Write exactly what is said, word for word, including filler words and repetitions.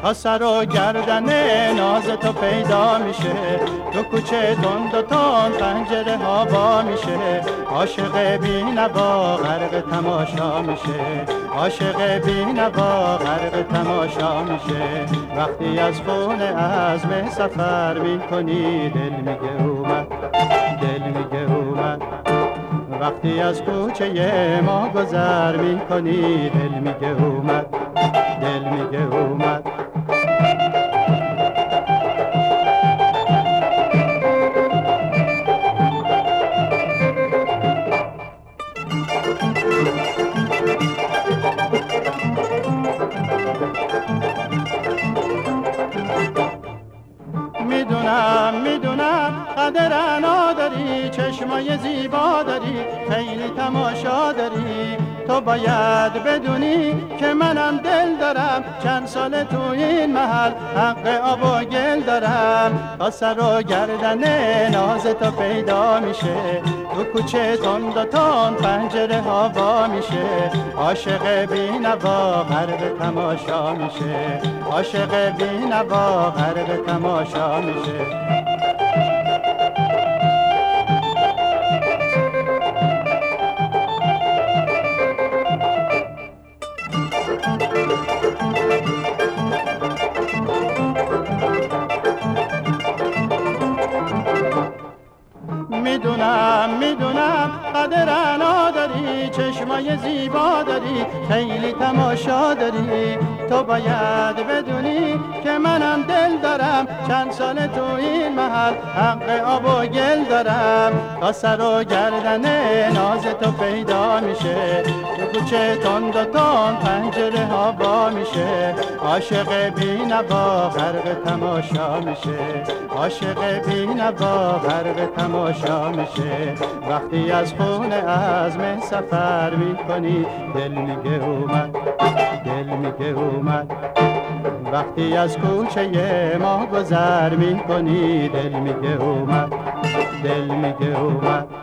تا سر و گردن ناز تو پیدا میشه. تو کوچه تند و تند پنجره ها وا میشه. عاشق بی‌نوا غرق تماشا میشه. عاشق بی‌نوا غرق تماشا میشه. وقتی از خونه عزم سفر میکنی دل میگه اومد، دل میگه اومد. وقتی از کوچه ما گذر میکنی دل میگه اومد، دل میگه اومد. میدونم میدونم قدر انا داری، چشمای زیبا داری، خیلی تماشا داری. تو باید بدونی که منم دل دارم، چند سال تو این محل حق آب و گل دارم. تا سر و گردن ناز تو پیدا میشه. تو کوچه تند و تند پنجره ها وا میشه. عاشق بی‌نوا غرق تماشا میشه. عاشق بی‌نوا غرق تماشا میشه. میدونم میدونم قدر انا داری، چشمای زیبا داری، خیلی تماشا داری. تو باید بدونی که منم دل دارم، چند سال تو این محل حق آب و گل دارم. تا سر و گردن ناز تو پیدا میشه. تو کوچه تند و تند پنجره ها وا میشه. عاشق بی‌نوا غرق تماشا میشه. عاشق بی‌نوا غرق تماشا میشه. وقتی از خونه عزم سفر میکنی دل میگه اومد، دل میگه اومد. وقتی از کوچه ما گذر میکنی دل میگه اومد، دل میگه اومد.